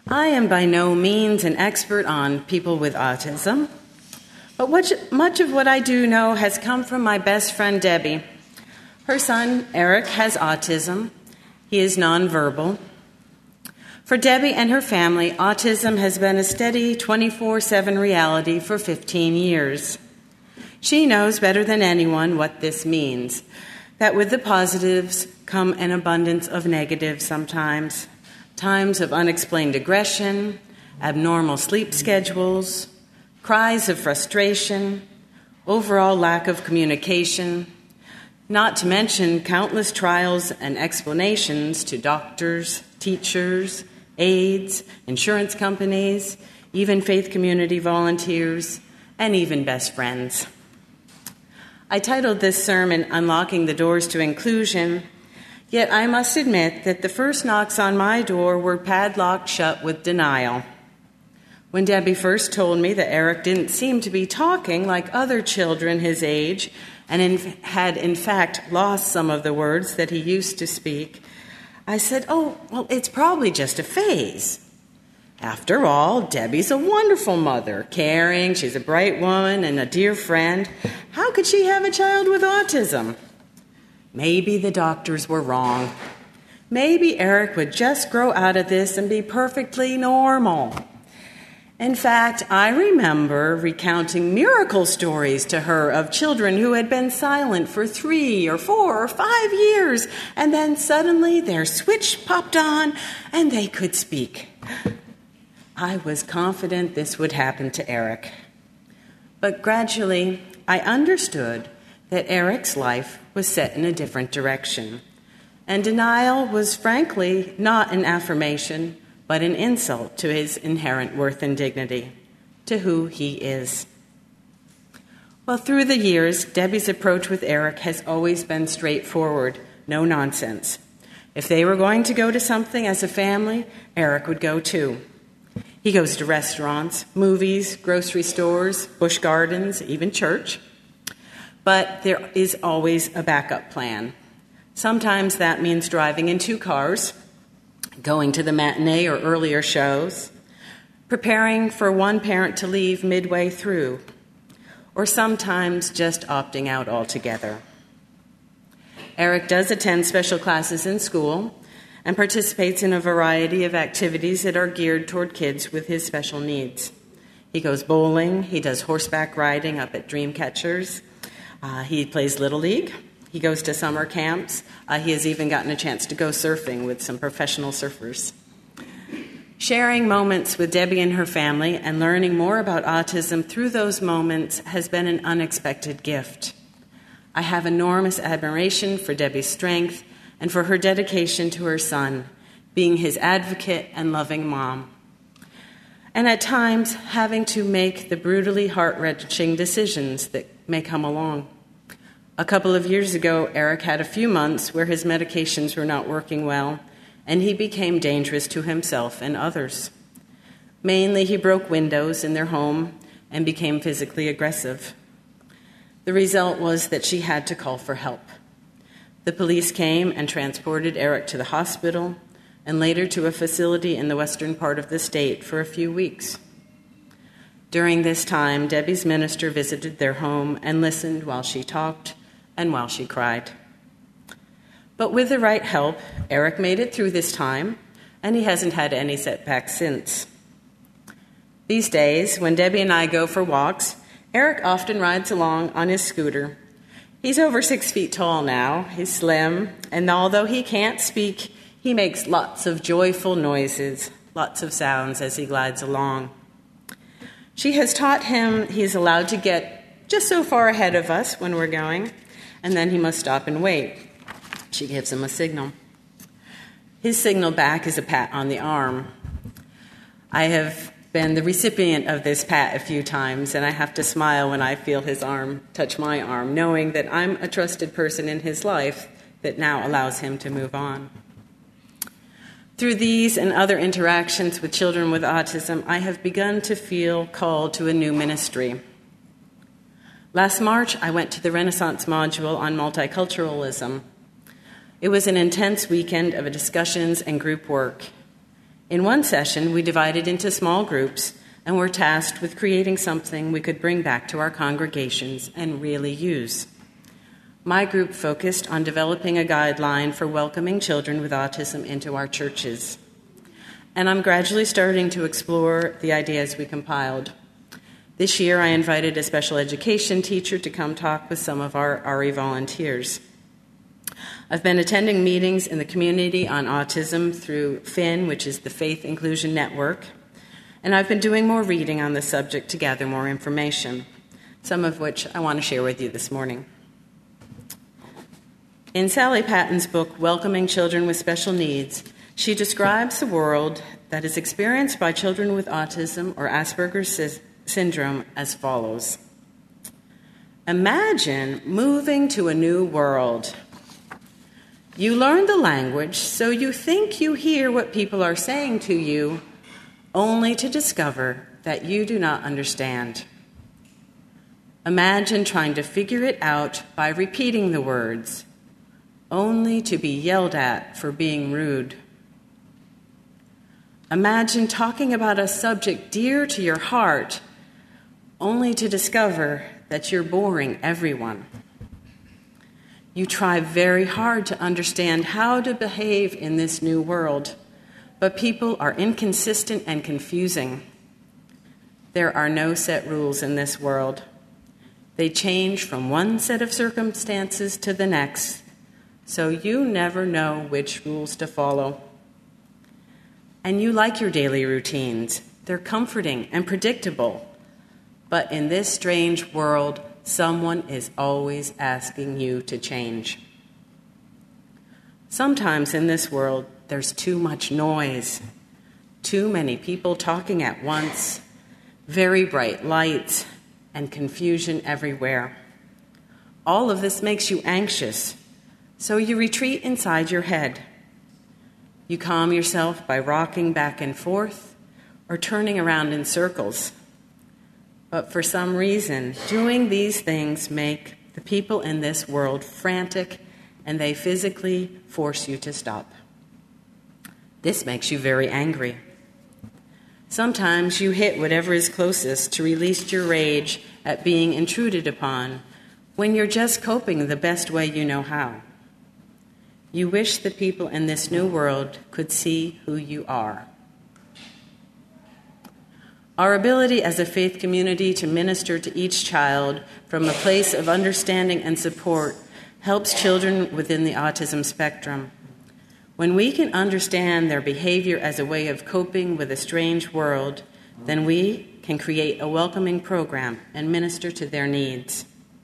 I am by no means an expert on people with autism, but much of what I do know has come from my best friend, Debbie. Her son, Eric, has autism. He is nonverbal. For Debbie and her family, autism has been a steady 24/7 reality for 15 years. She knows better than anyone what this means, that with the positives come an abundance of negatives sometimes. Times of unexplained aggression, abnormal sleep schedules, cries of frustration, overall lack of communication, not to mention countless trials and explanations to doctors, teachers, aides, insurance companies, even faith community volunteers, and even best friends. I titled this sermon, Unlocking the Doors to Inclusion, yet I must admit that the first knocks on my door were padlocked shut with denial. When Debbie first told me that Eric didn't seem to be talking like other children his age and had in fact lost some of the words that he used to speak, I said, "Oh, well, it's probably just a phase. After all, Debbie's a wonderful mother, caring, she's a bright woman and a dear friend. How could she have a child with autism? Maybe the doctors were wrong. Maybe Eric would just grow out of this and be perfectly normal." In fact, I remember recounting miracle stories to her of children who had been silent for 3 or 4 or 5 years, and then suddenly their switch popped on and they could speak. I was confident this would happen to Eric. But gradually, I understood that Eric's life was set in a different direction, and denial was frankly not an affirmation, but an insult to his inherent worth and dignity, to who he is. Well, through the years, Debbie's approach with Eric has always been straightforward, no nonsense. If they were going to go to something as a family, Eric would go too. He goes to restaurants, movies, grocery stores, busch gardens, even church. But there is always a backup plan. Sometimes that means driving in 2 cars, going to the matinee or earlier shows, preparing for one parent to leave midway through, or sometimes just opting out altogether. Eric does attend special classes in school and participates in a variety of activities that are geared toward kids with his special needs. He goes bowling, he does horseback riding up at Dreamcatchers, he plays Little League, he goes to summer camps, he has even gotten a chance to go surfing with some professional surfers. Sharing moments with Debbie and her family and learning more about autism through those moments has been an unexpected gift. I have enormous admiration for Debbie's strength and for her dedication to her son, being his advocate and loving mom, and at times having to make the brutally heart-wrenching decisions that may come along. A couple of years ago, Eric had a few months where his medications were not working well, and he became dangerous to himself and others. Mainly, he broke windows in their home and became physically aggressive. The result was that she had to call for help. The police came and transported Eric to the hospital and later to a facility in the western part of the state for a few weeks. During this time, Debbie's minister visited their home and listened while she talked and while she cried. But with the right help, Eric made it through this time, and he hasn't had any setbacks since. These days, when Debbie and I go for walks, Eric often rides along on his scooter. He's over 6 feet tall now, he's slim, and although he can't speak, he makes lots of joyful noises, lots of sounds as he glides along. She has taught him he's allowed to get just so far ahead of us when we're going, and then he must stop and wait. She gives him a signal. His signal back is a pat on the arm. I have been the recipient of this pat a few times, and I have to smile when I feel his arm touch my arm, knowing that I'm a trusted person in his life that now allows him to move on. Through these and other interactions with children with autism, I have begun to feel called to a new ministry. Last March, I went to the Renaissance module on multiculturalism. It was an intense weekend of discussions and group work. In one session, we divided into small groups and were tasked with creating something we could bring back to our congregations and really use. My group focused on developing a guideline for welcoming children with autism into our churches. And I'm gradually starting to explore the ideas we compiled. This year, I invited a special education teacher to come talk with some of our RE volunteers. I've been attending meetings in the community on autism through FIN, which is the Faith Inclusion Network, and I've been doing more reading on the subject to gather more information, some of which I want to share with you this morning. In Sally Patton's book, Welcoming Children with Special Needs, she describes the world that is experienced by children with autism or Asperger's syndrome as follows. Imagine moving to a new world. You learn the language, so you think you hear what people are saying to you, only to discover that you do not understand. Imagine trying to figure it out by repeating the words, only to be yelled at for being rude. Imagine talking about a subject dear to your heart, only to discover that you're boring everyone. You try very hard to understand how to behave in this new world, but people are inconsistent and confusing. There are no set rules in this world. They change from one set of circumstances to the next, so you never know which rules to follow. And you like your daily routines. They're comforting and predictable. But in this strange world, someone is always asking you to change. Sometimes in this world, there's too much noise, too many people talking at once, very bright lights, and confusion everywhere. All of this makes you anxious, so you retreat inside your head. You calm yourself by rocking back and forth or turning around in circles. But for some reason, doing these things make the people in this world frantic, and they physically force you to stop. This makes you very angry. Sometimes you hit whatever is closest to release your rage at being intruded upon when you're just coping the best way you know how. You wish the people in this new world could see who you are. Our ability as a faith community to minister to each child from a place of understanding and support helps children within the autism spectrum. When we can understand their behavior as a way of coping with a strange world, then we can create a welcoming program and minister to their needs.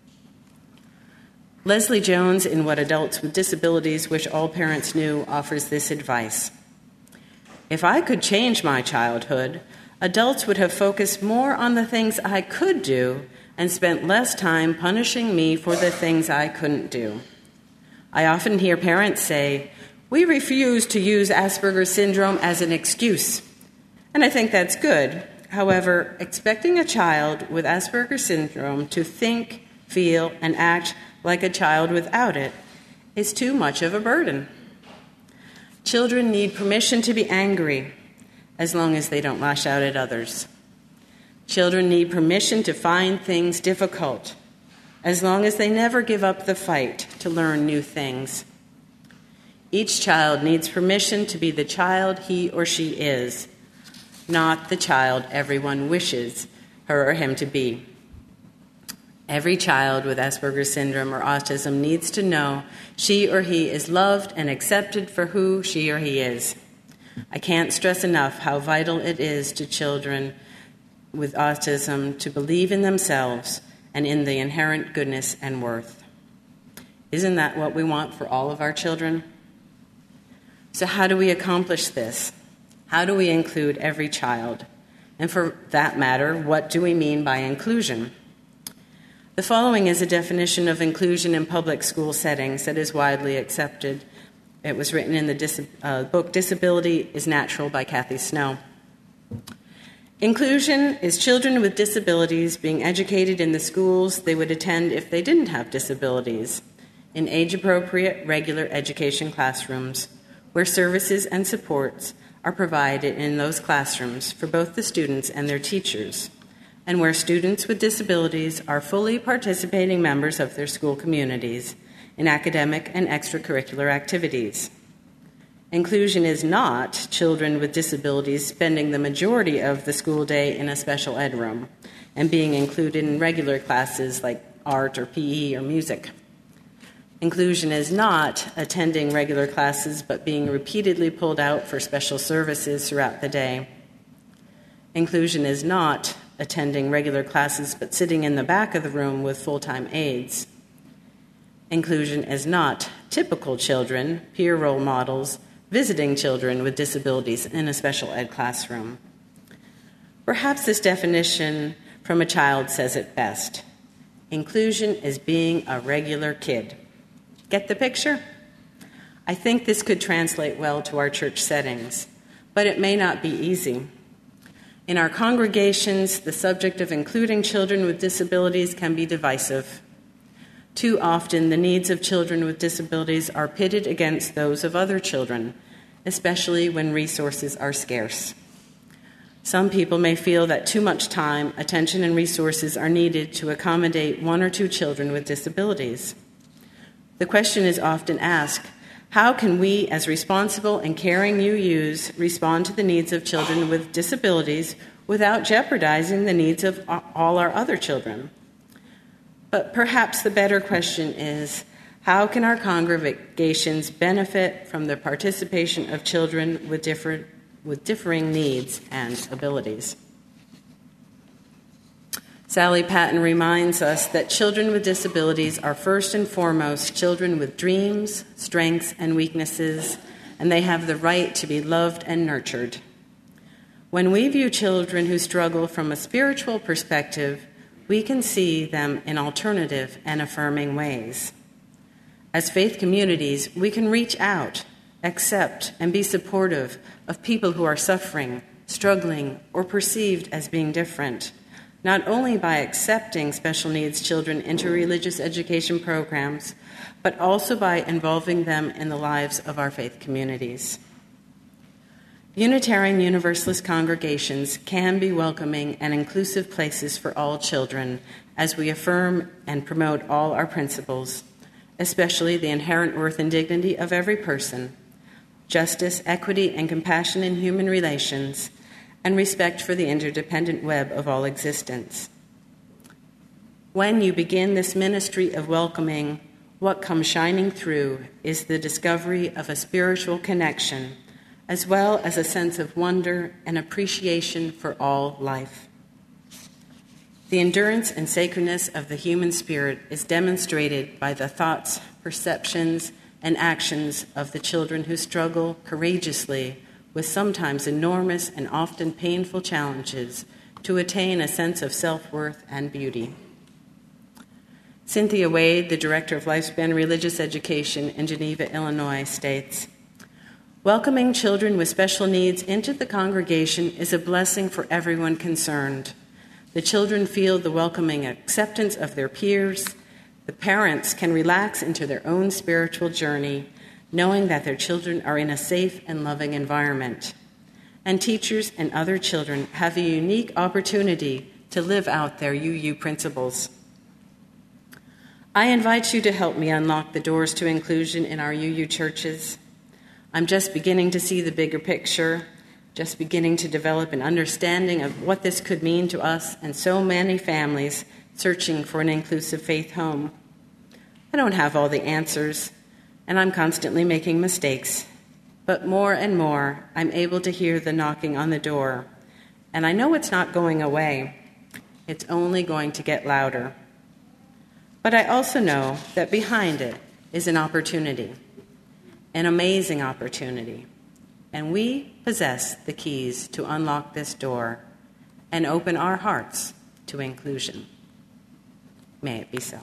Leslie Jones, in What Adults with Disabilities Wish All Parents Knew, offers this advice. If I could change my childhood, adults would have focused more on the things I could do and spent less time punishing me for the things I couldn't do. I often hear parents say, "We refuse to use Asperger's syndrome as an excuse." And I think that's good. However, expecting a child with Asperger's syndrome to think, feel, and act like a child without it is too much of a burden. Children need permission to be angry, as long as they don't lash out at others. Children need permission to find things difficult, as long as they never give up the fight to learn new things. Each child needs permission to be the child he or she is, not the child everyone wishes her or him to be. Every child with Asperger's syndrome or autism needs to know she or he is loved and accepted for who she or he is. I can't stress enough how vital it is to children with autism to believe in themselves and in the inherent goodness and worth. Isn't that what we want for all of our children? So how do we accomplish this? How do we include every child? And for that matter, what do we mean by inclusion? The following is a definition of inclusion in public school settings that is widely accepted. It was written in the book Disability is Natural by Kathy Snow. Inclusion is children with disabilities being educated in the schools they would attend if they didn't have disabilities, in age-appropriate, regular education classrooms, where services and supports are provided in those classrooms for both the students and their teachers, and where students with disabilities are fully participating members of their school communities in academic and extracurricular activities. Inclusion is not children with disabilities spending the majority of the school day in a special ed room and being included in regular classes like art or PE or music. Inclusion is not attending regular classes but being repeatedly pulled out for special services throughout the day. Inclusion is not attending regular classes but sitting in the back of the room with full-time aides. Inclusion is not typical children, peer role models, visiting children with disabilities in a special ed classroom. Perhaps this definition from a child says it best. Inclusion is being a regular kid. Get the picture? I think this could translate well to our church settings, but it may not be easy. In our congregations, the subject of including children with disabilities can be divisive. Too often, the needs of children with disabilities are pitted against those of other children, especially when resources are scarce. Some people may feel that too much time, attention, and resources are needed to accommodate one or two children with disabilities. The question is often asked, how can we, as responsible and caring UUs, respond to the needs of children with disabilities without jeopardizing the needs of all our other children? But perhaps the better question is, how can our congregations benefit from the participation of children with differing needs and abilities? Sally Patton reminds us that children with disabilities are first and foremost children with dreams, strengths, and weaknesses, and they have the right to be loved and nurtured. When we view children who struggle from a spiritual perspective, we can see them in alternative and affirming ways. As faith communities, we can reach out, accept, and be supportive of people who are suffering, struggling, or perceived as being different, not only by accepting special needs children into religious education programs, but also by involving them in the lives of our faith communities. Unitarian Universalist congregations can be welcoming and inclusive places for all children as we affirm and promote all our principles, especially the inherent worth and dignity of every person, justice, equity, and compassion in human relations, and respect for the interdependent web of all existence. When you begin this ministry of welcoming, what comes shining through is the discovery of a spiritual connection, as well as a sense of wonder and appreciation for all life. The endurance and sacredness of the human spirit is demonstrated by the thoughts, perceptions, and actions of the children who struggle courageously with sometimes enormous and often painful challenges to attain a sense of self-worth and beauty. Cynthia Wade, the director of Lifespan Religious Education in Geneva, Illinois, states, "Welcoming children with special needs into the congregation is a blessing for everyone concerned. The children feel the welcoming acceptance of their peers. The parents can relax into their own spiritual journey, knowing that their children are in a safe and loving environment. And teachers and other children have a unique opportunity to live out their UU principles." I invite you to help me unlock the doors to inclusion in our UU churches. I'm just beginning to see the bigger picture, just beginning to develop an understanding of what this could mean to us and so many families searching for an inclusive faith home. I don't have all the answers, and I'm constantly making mistakes, but more and more I'm able to hear the knocking on the door, and I know it's not going away. It's only going to get louder. But I also know that behind it is an opportunity, an amazing opportunity, and we possess the keys to unlock this door and open our hearts to inclusion. May it be so.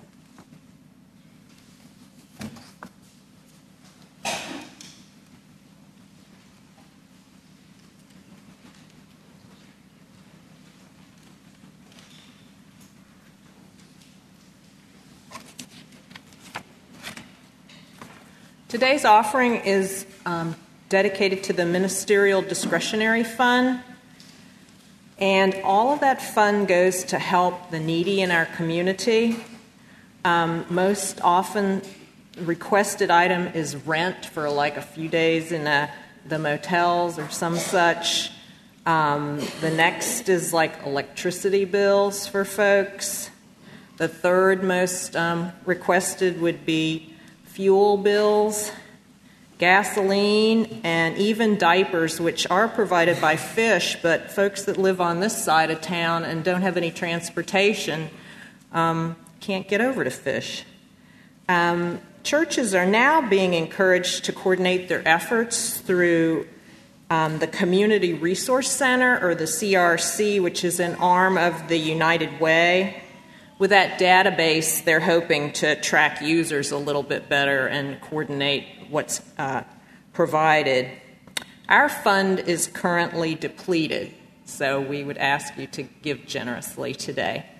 Today's offering is dedicated to the Ministerial Discretionary Fund. And all of that fund goes to help the needy in our community. Most often requested item is rent for like a few days in the motels or some such. The next is like electricity bills for folks. The third most requested would be fuel bills, gasoline, and even diapers, which are provided by Fish, but folks that live on this side of town and don't have any transportation can't get over to Fish. Churches are now being encouraged to coordinate their efforts through the Community Resource Center, or the CRC, which is an arm of the United Way. With that database, they're hoping to track users a little bit better and coordinate what's provided. Our fund is currently depleted, so we would ask you to give generously today.